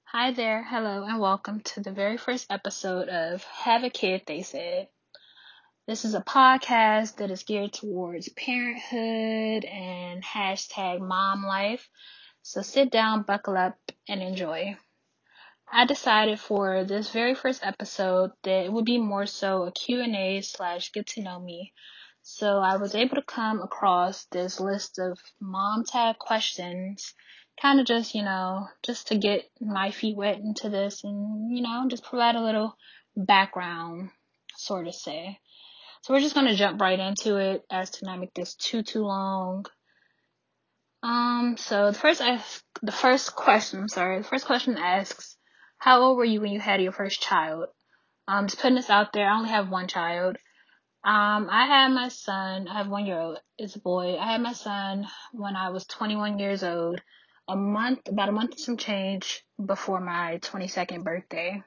Hi there, hello, and welcome to the very first episode of Have a Kid, They Said. This is a podcast that is geared towards parenthood and hashtag mom life. So sit down, buckle up, and enjoy. I decided for this very first episode that it would be more so a Q&A slash get to know me. So I was able to come across this list of mom tag questions, kind of just to get my feet wet into this and, just provide a little background, sort of say. So we're just going to jump right into it as to not make this too long. So the first question asks, how old were you when you had your first child? Just putting this out there, I only have one child. I had my son, I have 1 year old, it's a boy. I had my son when I was 21 years old, about a month and some change before my 22nd birthday.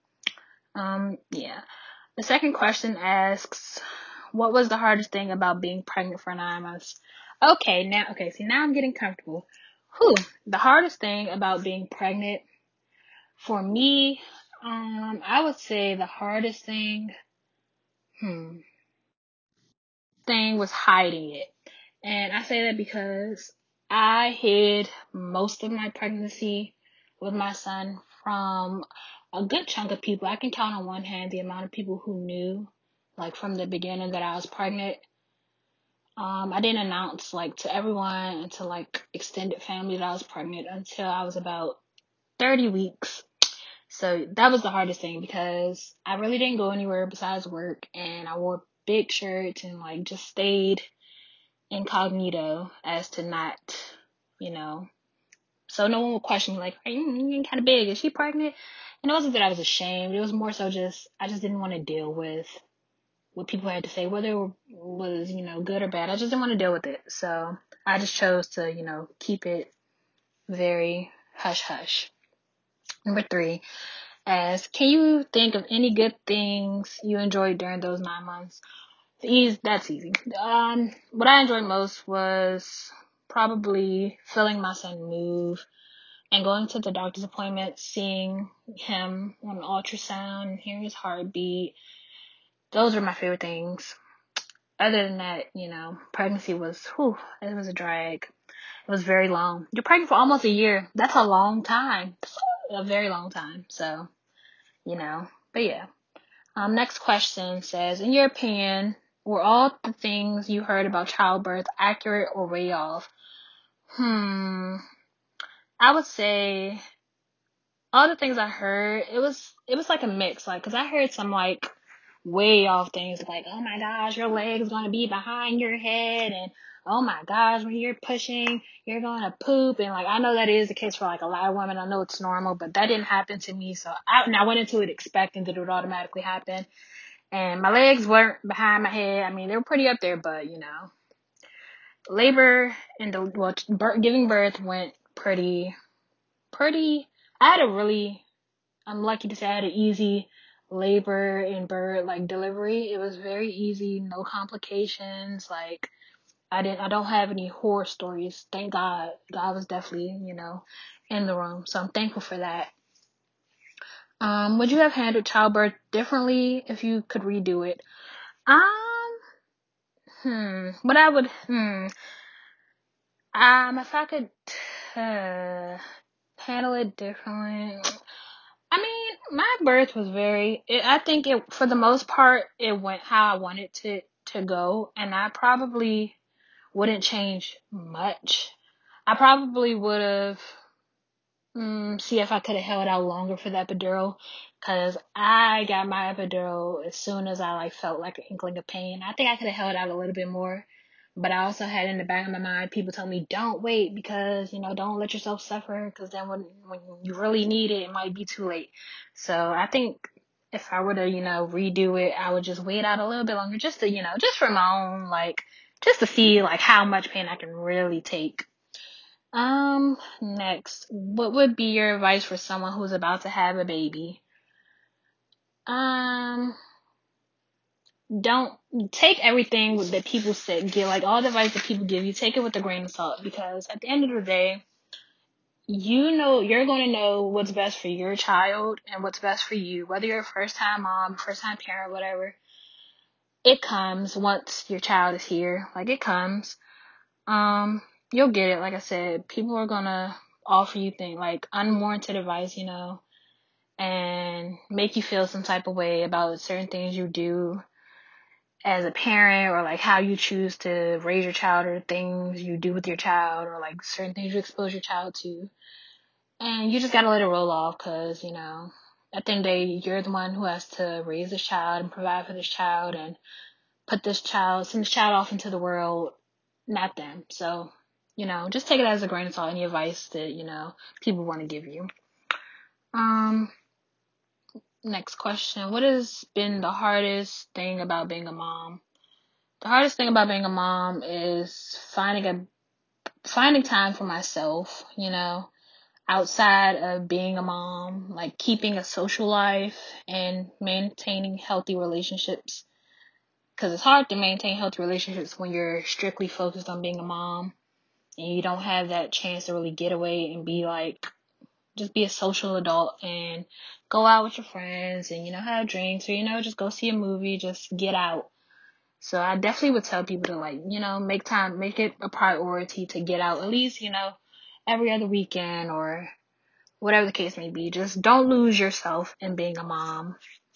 Yeah. The second question asks, what was the hardest thing about being pregnant for 9 months? See, now I'm getting comfortable. The hardest thing about being pregnant for me, I would say the hardest hmm, thing was hiding it. And I say that because I hid most of my pregnancy with my son from a good chunk of people. I can count on one hand the amount of people who knew, like from the beginning, that I was pregnant. I didn't announce to everyone and to extended family that I was pregnant until I was about 30 weeks. So that was the hardest thing because I really didn't go anywhere besides work, and I wore big shirts and just stayed incognito as to not, you know, so no one would question me are you getting kind of big? Is she pregnant? And it wasn't that I was ashamed. It was more so I just didn't want to deal with what people had to say, whether it was, good or bad. I just didn't want to deal with it. So I just chose to, keep it very hush hush. Number 3, can you think of any good things you enjoyed during those 9 months? That's easy. What I enjoyed most was probably feeling my son move and going to the doctor's appointment, seeing him on ultrasound and hearing his heartbeat. Those are my favorite things. Other than that, pregnancy it was a drag. It was very long. You're pregnant for almost a year. That's a long time. A very long time. So, but yeah. Next question says, in your opinion, were all the things you heard about childbirth accurate or way off? I would say all the things I heard, it was like a mix, cause I heard some way off things oh my gosh, your leg's gonna be behind your head, and oh my gosh, when you're pushing, you're gonna poop, and I know that is the case for a lot of women. I know it's normal, but that didn't happen to me, so I went into it expecting that it would automatically happen. And my legs weren't behind my head. I mean, they were pretty up there, but labor and giving birth went pretty. I had I'm lucky to say I had an easy labor and birth, delivery. It was very easy, no complications. I don't have any horror stories. Thank God. God was definitely, in the room. So I'm thankful for that. Would you have handled childbirth differently if you could redo it? Um, What I would, if I could handle it differently. I mean, my birth was I think for the most part, it went how I wanted to go, and I probably wouldn't change much. I probably would have, see if I could have held out longer for the epidural, cause I got my epidural as soon as I felt an inkling of pain. I think I could have held out a little bit more, but I also had in the back of my mind, people told me don't wait because don't let yourself suffer, cause then when you really need it, it might be too late. So I think if I were to redo it, I would just wait out a little bit longer, just to just for my own just to see how much pain I can really take. Next, what would be your advice for someone who's about to have a baby? Um, don't take everything that people say, give all the advice that people give you, take it with a grain of salt, because at the end of the day, you're going to know what's best for your child and what's best for you, whether you're a first time mom, first time parent, whatever. It comes once your child is here. Like, it comes. You'll get it. Like I said, people are going to offer you things like unwarranted advice, and make you feel some type of way about certain things you do as a parent, or like how you choose to raise your child, or things you do with your child, or like certain things you expose your child to. And you just gotta let it roll off, because, at the end of the day, you're the one who has to raise this child and provide for this child and send this child off into the world, not them. So, just take it as a grain of salt, any advice that, people want to give you. Um, Next question. What has been the hardest thing about being a mom? The hardest thing about being a mom is finding time for myself, outside of being a mom, like keeping a social life and maintaining healthy relationships. Because it's hard to maintain healthy relationships when you're strictly focused on being a mom and you don't have that chance to really get away and just be a social adult and go out with your friends and, have drinks, or, just go see a movie, just get out. So I definitely would tell people to, like, make it a priority to get out at least, every other weekend, or whatever the case may be. Just don't lose yourself in being a mom.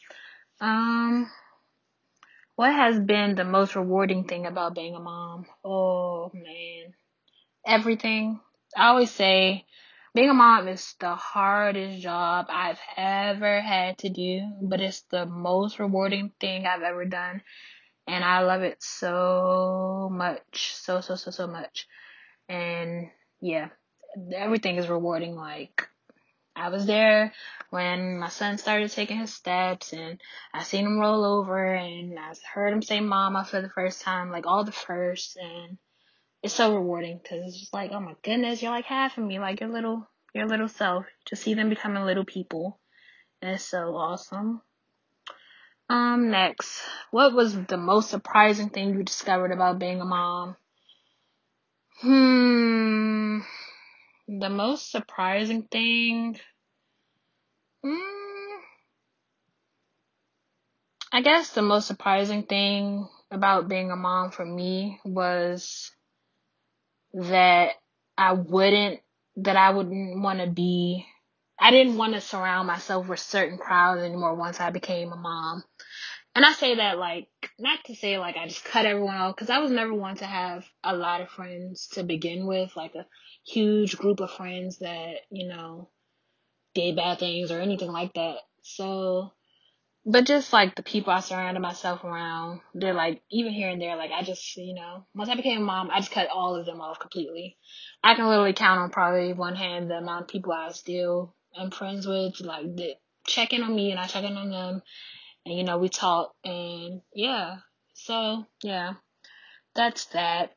Um, what has been the most rewarding thing about being a mom? Oh man, everything. I always say being a mom is the hardest job I've ever had to do, but it's the most rewarding thing I've ever done. And I love it so much. So, so, so, so much. And yeah, everything is rewarding. Like, I was there when my son started taking his steps, and I seen him roll over, and I heard him say mama for the first time, like all the firsts, and it's so rewarding because it's just like, oh my goodness, you're like half of me, like your little self. To see them becoming little people, and it's so awesome. Next, what was the most surprising thing you discovered about being a mom? The most surprising thing, mm, I guess the most surprising thing about being a mom for me was that I wouldn't, that I wouldn't want to be, I didn't want to surround myself with certain crowds anymore once I became a mom. And I say that, like, not to say like I just cut everyone off, because I was never one to have a lot of friends to begin with, like a huge group of friends that, did bad things or anything like that. So, but just like the people I surrounded myself around, they're like, even here and there, like I just, once I became a mom, I just cut all of them off completely. I can literally count on probably one hand the amount of people I still am friends with, like, that check in on me and I check in on them. And, we talk, and yeah. So, yeah, that's that.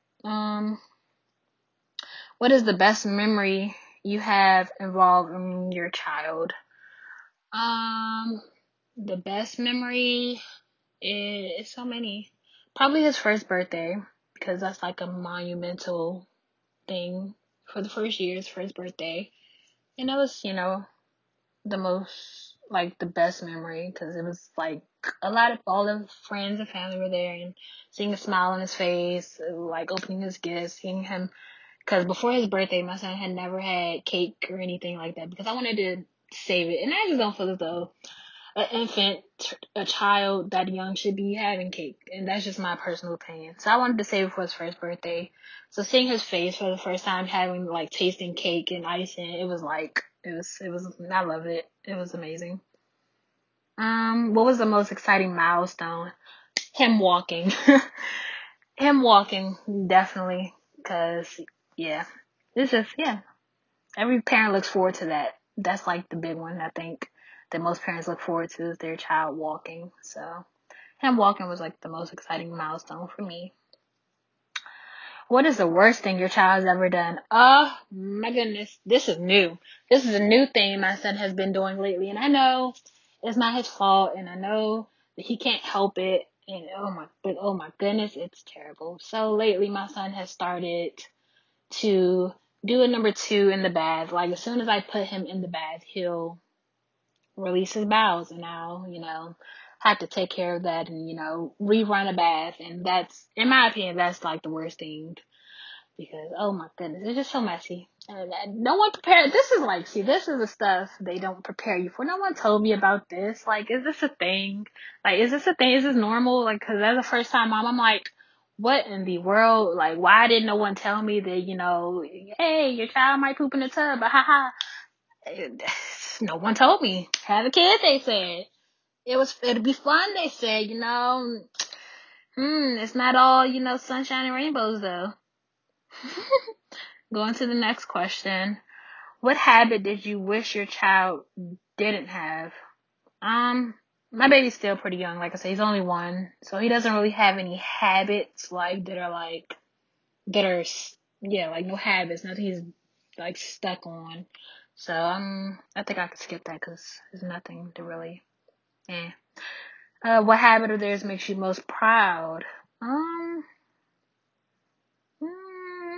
What is the best memory you have involving your child? Um, the best memory is so many. Probably his first birthday, because that's like a monumental thing for the first year's first birthday. And that was, the most, like, the best memory, because it was like all the friends and family were there, and seeing a smile on his face, like opening his gifts, seeing him, because before his birthday my son had never had cake or anything like that, because I wanted to save it. And I just don't feel as though an infant, a child that young should be having cake, and that's just my personal opinion. So I wanted to save it for his first birthday. So seeing his face for the first time, having, like, tasting cake and icing, it was like, I love it. It was amazing. What was the most exciting milestone? Him walking. Him walking, definitely, because, yeah, yeah, every parent looks forward to that. That's like the big one, I think, that most parents look forward to, is their child walking. So him walking was like the most exciting milestone for me. What is the worst thing your child has ever done? Oh my goodness, this is new. This is a new thing my son has been doing lately, and I know it's not his fault, and I know that he can't help it. And oh my goodness, it's terrible. So lately, my son has started to doing number two in the bath. Like, as soon as I put him in the bath, he'll release his bowels, and I'll, have to take care of that and, rerun a bath. And that's, in my opinion, that's like the worst thing, because, oh my goodness, it's just so messy. And no one prepared. This is like, see, this is the stuff they don't prepare you for. No one told me about this. Like, is this a thing? Like, is this a thing? Is this normal? Like, cause as a first time mom, I'm like, what in the world? Like, why didn't no one tell me that, hey, your child might poop in the tub, but haha. No one told me. Have a kid, they said. It'd be fun, they said, it's not all, sunshine and rainbows though. Going to the next question. What habit did you wish your child didn't have? My baby's still pretty young. Like I said, he's only one, so he doesn't really have any habits that are, yeah, like no habits, nothing he's like stuck on. So I think I could skip that because there's nothing to really. Eh. What habit of theirs makes you most proud? Um, mm,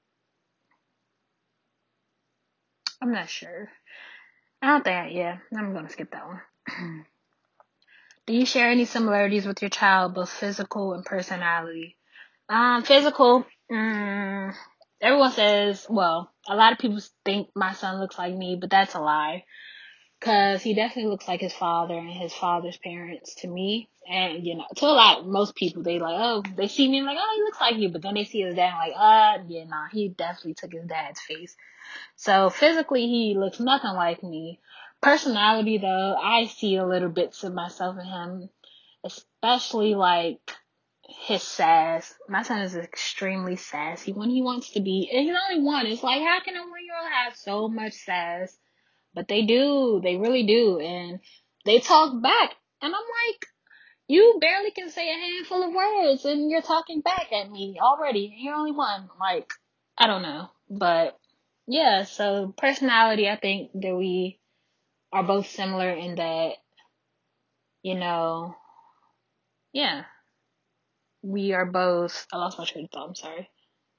I'm not sure. I don't think. Yeah, I'm gonna skip that one. Do you share any similarities with your child, both physical and personality? Physical. Everyone says. Well, a lot of people think my son looks like me, but that's a lie. Cause he definitely looks like his father and his father's parents to me. And, to most people, they see me and like, oh, he looks like you. But then they see his dad and like, yeah, nah, he definitely took his dad's face. So physically, he looks nothing like me. Personality though, I see a little bits of myself in him, especially like his sass. My son is extremely sassy when he wants to be. And he's only one. It's like, how can a 1-year-old have so much sass? But they do. They really do. And they talk back. And I'm like, you barely can say a handful of words and you're talking back at me already. And you're only one. Like, I don't know. But yeah, so personality, I think that we are both similar in that, you know, yeah, we are both, I lost my train of thought. I'm sorry.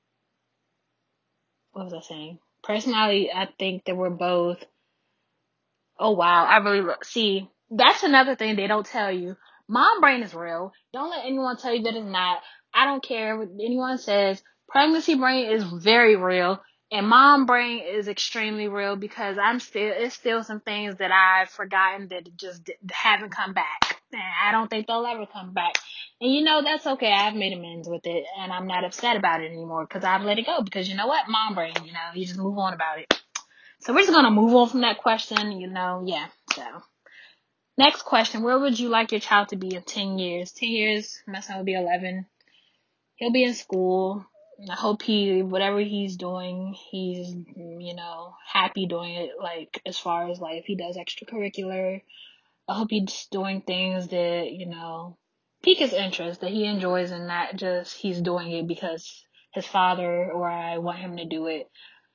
What was I saying? Personality, I think that we're both. Oh wow, I really see. That's another thing they don't tell you. Mom brain is real. Don't let anyone tell you that it's not. I don't care what anyone says. Pregnancy brain is very real, and mom brain is extremely real because it's still some things that I've forgotten that just haven't come back. And I don't think they'll ever come back. And that's okay. I've made amends with it, and I'm not upset about it anymore because I've let it go. Because you know what, mom brain. You just move on about it. So we're just going to move on from that question, yeah. So next question, where would you like your child to be in 10 years? 10 years, my son will be 11. He'll be in school. I hope whatever he's doing, he's, happy doing it, like, as far as, like, if he does extracurricular. I hope he's doing things that, pique his interest, that he enjoys, and not just he's doing it because his father or I want him to do it.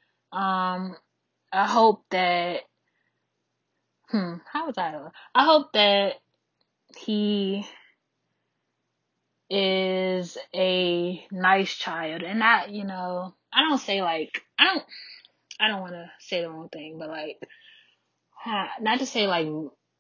I hope that how was I? I hope that he is a nice child and not, I don't say like, I don't want to say the wrong thing, but like, not to say like,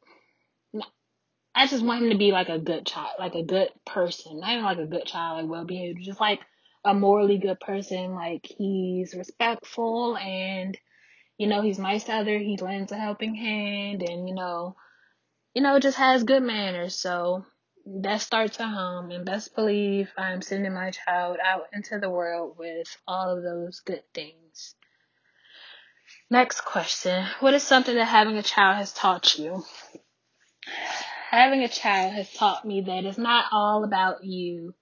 I just want him to be like a good child, like a good person, not even like a good child, like well behaved, just like a morally good person. Like he's respectful and, he's nice to others. He lends a helping hand and, just has good manners. So that starts at home, and best believe I'm sending my child out into the world with all of those good things. Next question. What is something that having a child has taught you? Having a child has taught me that it's not all about you.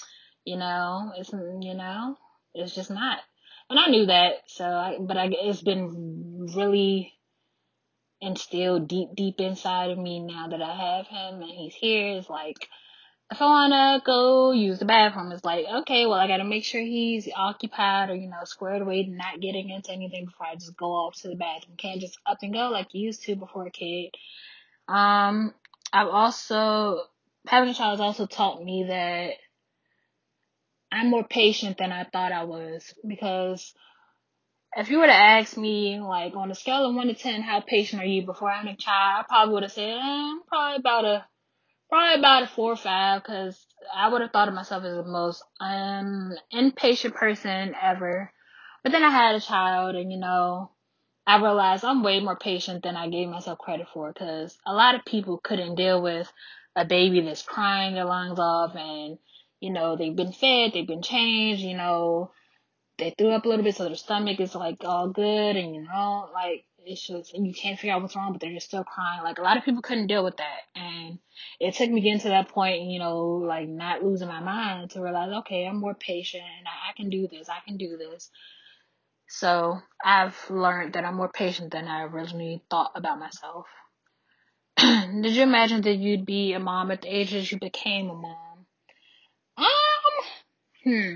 It's just not. And I knew that, it's been really instilled deep inside of me now that I have him and he's here. It's like, if I wanna go use the bathroom, it's like, okay, well, I gotta make sure he's occupied or, squared away, not getting into anything before I just go off to the bathroom. Can't just up and go like you used to before a kid. I've also, having a child has also taught me that I'm more patient than I thought I was, because if you would have asked me, like, on a scale of 1 to 10, how patient are you before having a child, I probably would have said, probably about a 4 or 5, because I would have thought of myself as the most impatient person ever. But then I had a child, and I realized I'm way more patient than I gave myself credit for, because a lot of people couldn't deal with a baby that's crying their lungs off, and they've been fed, they've been changed, they threw up a little bit, so their stomach is like all good, and like it's just, and you can't figure out what's wrong, but they're just still crying. Like, a lot of people couldn't deal with that, and it took me getting to that point, like, not losing my mind, to realize, okay, I'm more patient, and I can do this, I can do this. So I've learned that I'm more patient than I originally thought about myself. Did you imagine that you'd be a mom at the age that you became a mom? Um, hmm,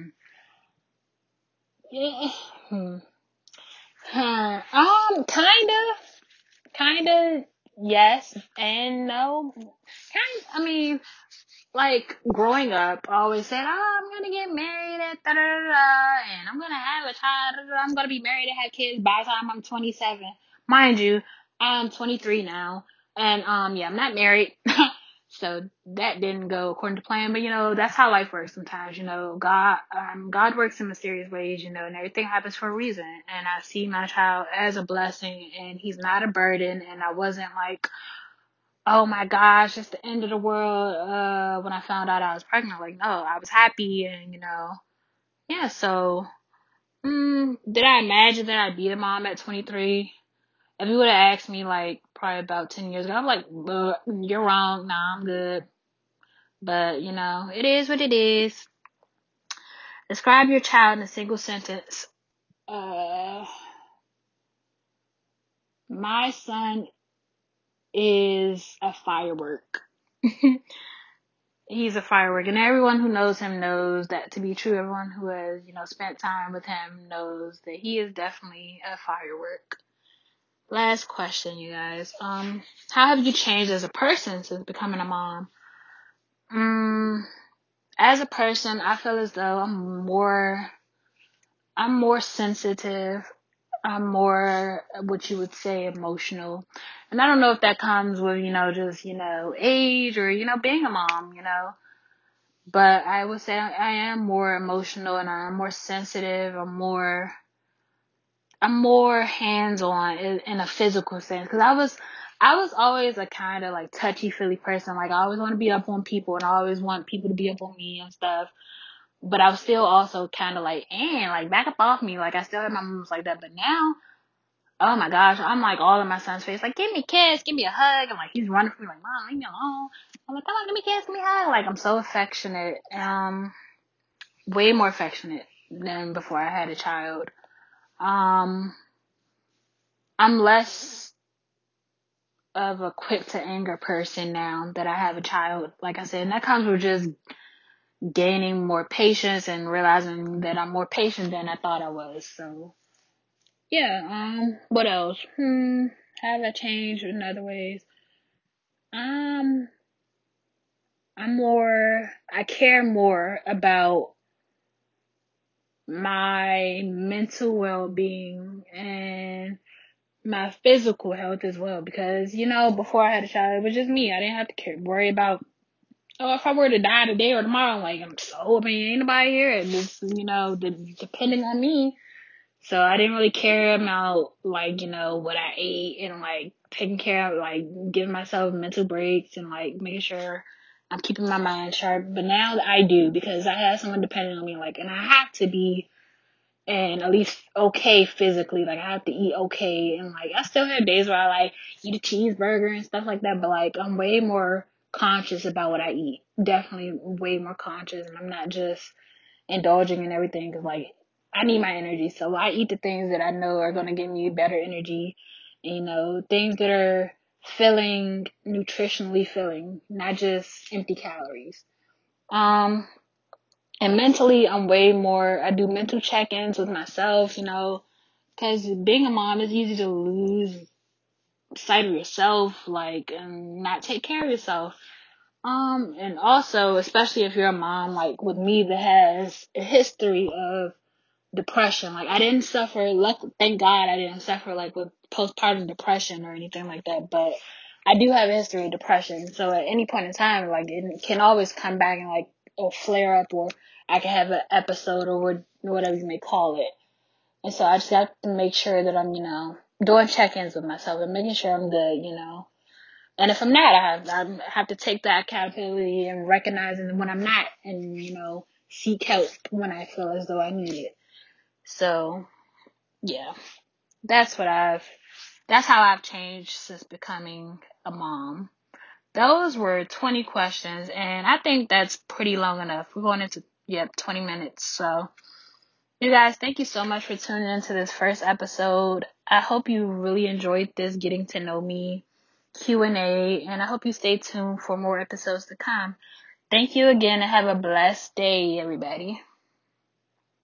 yeah, hmm. Kinda, yes and no. I mean, like, growing up, I always said, oh, I'm gonna get married at da da da da, and I'm gonna have a child, da, da, da. I'm gonna be married and have kids by the time I'm 27. Mind you, I'm 23 now, and yeah, I'm not married, so that didn't go according to plan. But that's how life works sometimes. God works in mysterious ways, and everything happens for a reason. And I see my child as a blessing, and he's not a burden. And I wasn't like, oh my gosh, it's the end of the world, when I found out I was pregnant. Like, no, I was happy, and yeah. So, did I imagine that I'd be a mom at 23? If you would have asked me, like, probably about 10 years ago, I'm like, you're wrong. Nah, I'm good. But it is what it is. Describe your child in a single sentence. uh my son is a firework. He's a firework, and everyone who knows him knows that to be true. Everyone who has, spent time with him knows that he is definitely a firework. Last question, you guys. How have you changed as a person since becoming a mom? As a person, I feel as though I'm more sensitive. I'm more, what you would say, emotional. And I don't know if that comes with, just, age, or, being a mom. But I would say I am more emotional, and I'm more sensitive. I'm more hands-on in a physical sense. Cause I was always a kind of like touchy-feely person. Like, I always want to be up on people, and I always want people to be up on me and stuff. But I was still also kind of like, like, back up off me. Like, I still had my moments like that. But now, oh my gosh, I'm like all in my son's face, like, give me a kiss, give me a hug. And like, he's running for me, like, Mom, leave me alone. I'm like, come on, give me a kiss, give me a hug. Like, I'm so affectionate. Way more affectionate than before I had a child. Um, I'm less of a quick to anger person now that I have a child. Like I said, and that comes with just gaining more patience and realizing that I'm more patient than I thought I was. So yeah. What else? Have I changed in other ways? Um, I care more about my mental well-being and my physical health as well, because before I had a child, it was just me. I didn't have to worry about, oh, if I were to die today or tomorrow, like, ain't nobody here, and it's depending on me. So I didn't really care about, like, what I ate, and like taking care of, like, giving myself mental breaks, and like making sure I'm keeping my mind sharp. But now I do, because I have someone depending on me, like, and I have to be, and at least okay physically. Like, I have to eat okay, and like, I still have days where I like eat a cheeseburger and stuff like that, but like, I'm way more conscious about what I eat. Definitely way more conscious, and I'm not just indulging in everything, because like, I need my energy, so I eat the things that I know are going to give me better energy, things that are nutritionally filling, not just empty calories. Um, and mentally, I do mental check-ins with myself, because being a mom is easy to lose sight of yourself, like, and not take care of yourself. And also, especially if you're a mom, like with me, that has a history of depression. Like I didn't suffer, thank God I didn't suffer like with postpartum depression or anything like that, but I do have a history of depression. So at any point in time, like it can always come back and like or flare up, or I can have an episode or whatever you may call it. And so I just have to make sure that I'm, doing check-ins with myself and making sure I'm good. And if I'm not, I have to take that accountability and recognizing when I'm not, and seek help when I feel as though I need it. So yeah, that's how I've changed since becoming a mom. Those were 20 questions, and I think that's pretty long enough. We're going into 20 minutes. So you guys, thank you so much for tuning into this first episode. I hope you really enjoyed this getting to know me Q&A, and I hope you stay tuned for more episodes to come. Thank you again, and have a blessed day, everybody.